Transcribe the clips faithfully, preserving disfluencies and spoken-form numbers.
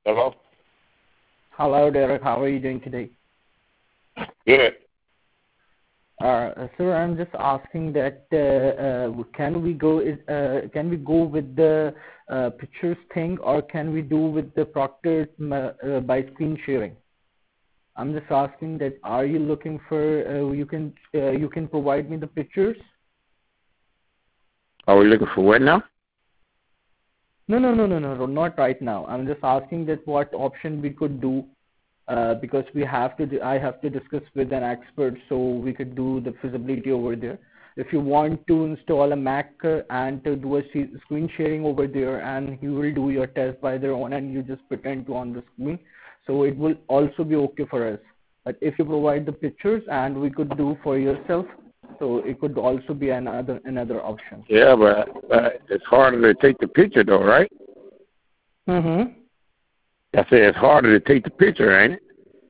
Hello? Hello, Derek. How are you doing today? Good. Uh, sir, I'm just asking that uh, uh, can we go uh, can we go with the uh, pictures thing, or can we do with the proctored uh, by screen sharing? I'm just asking that. Are you looking for uh, you can uh, you can provide me the pictures? Are we looking for what now? No, no, no, no, no, no, not right now. I'm just asking that what option we could do. Uh, because we have to, I have to discuss with an expert, so we could do the feasibility over there. If you want to install a Mac uh, and to do a screen sharing over there, and he will do your test by their own, and you just pretend to on the screen, so it will also be okay for us. But if you provide the pictures, and we could do for yourself, so it could also be another another option. Yeah, but uh, it's harder to take the picture, though, right? Mm-hmm. I said it's harder to take the picture, ain't it?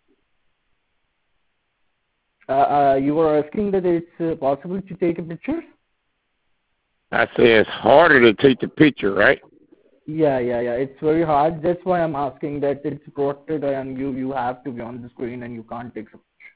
Uh, uh, you were asking that it's uh, possible to take a picture? I said it's harder to take the picture, right? Yeah, yeah, yeah. It's very hard. That's why I'm asking that it's proctored and you you have to be on the screen and you can't take a picture.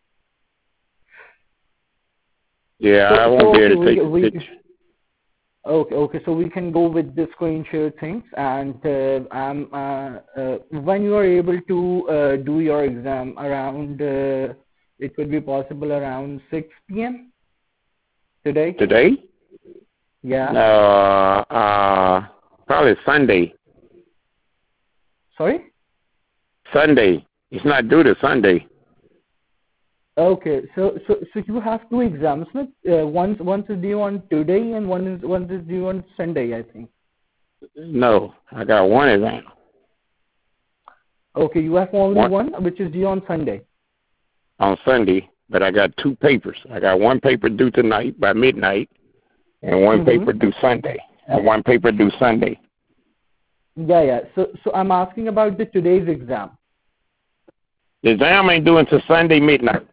Yeah, So, I won't so be okay, able to take we, the we, picture. okay, okay. So we can go with the screen share things, and uh, um, uh, uh, when you are able to uh, do your exam around, uh, it would be possible around six p m today. Today? Yeah. Uh, uh, probably Sunday. Sorry. Sunday. It's not due to Sunday. Okay, so so so you have two exams, no? Uh, one one is due on today and one is one is due on Sunday, I think. No, I got one exam. Okay, you have only One one, which is due on Sunday. on Sunday, but I got two papers. I got one paper due tonight by midnight, and one Mm-hmm. paper due Sunday, and one paper due Sunday. Yeah, yeah. So so I'm asking about the today's exam. The exam ain't due until Sunday midnight.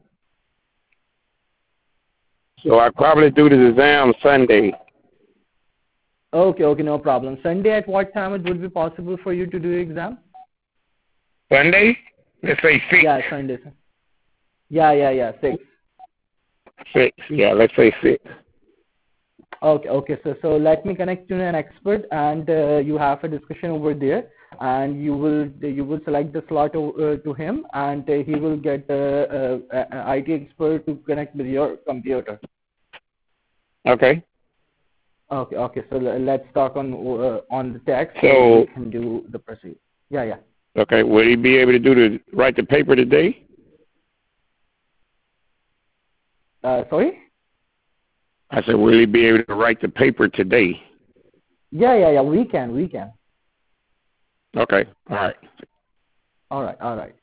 So I probably do the exam Sunday. Okay, okay, no problem. Sunday at what time it would be possible for you to do exam? Sunday? Let's say six. Yeah, Sunday. Yeah, yeah, yeah, six. Six. Yeah, let's say six. Okay, okay. So so let me connect you to an expert, and uh, you have a discussion over there, and you will you will select the slot uh, to him, and uh, he will get uh, uh, an I T expert to connect with your computer. Okay. Okay, okay. So l- let's talk on uh, on the text, so, So we can do the proceed. Yeah, yeah. okay, will he be able to do the write the paper today? Uh, sorry. I said, will he be able to write the paper today? Yeah, yeah, yeah. We can, we can. Okay. All right. All right, all right.